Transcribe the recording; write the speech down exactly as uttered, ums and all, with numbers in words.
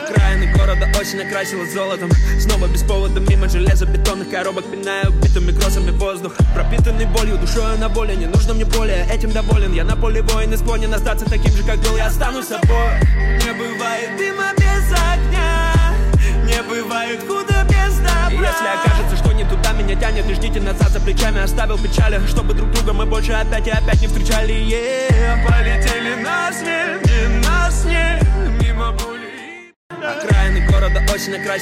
Окраины города осень окрасила золотом. Снова без повода мимо железобетонных коробок, пиная убитыми кроссами воздух. Пропитанный болью, душою на воле. Не нужно мне более, этим доволен. Я на поле воин и склонен остаться таким же, как был. Я останусь собой. Не бывает дыма без огня, не бывает худо без добра. И если окажется, что не туда меня тянет, не ждите назад, за плечами оставил печали, чтобы друг друга мы больше опять и опять не встречали. Yeah. Полетели на сне, не на сне, мимо боли. Окраины города осень окрасила